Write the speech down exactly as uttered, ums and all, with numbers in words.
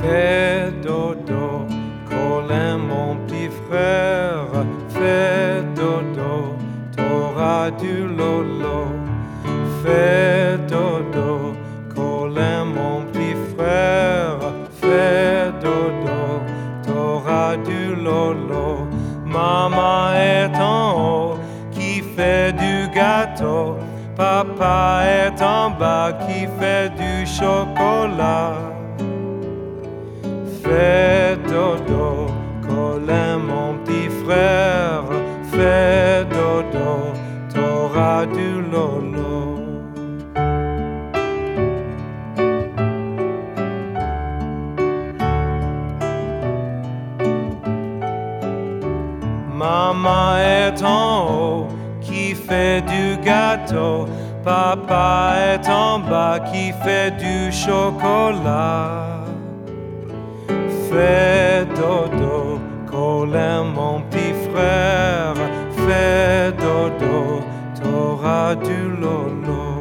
Fais dodo, Colin mon petit frère. Fais dodo, t'auras du lolo. Fais dodo, Colin mon petit frère. Fais dodo, t'auras du lolo. Maman est en haut qui fait du gâteau. Papa est en bas qui fait du chocolat. Fais dodo, Colin mon petit frère. Fais dodo, t'auras du lolo. Maman est en haut qui fait du gâteau. Papa est en bas qui fait du chocolat. Fais dodo, Colin mon petit frère. Fais dodo, t'auras du lolo.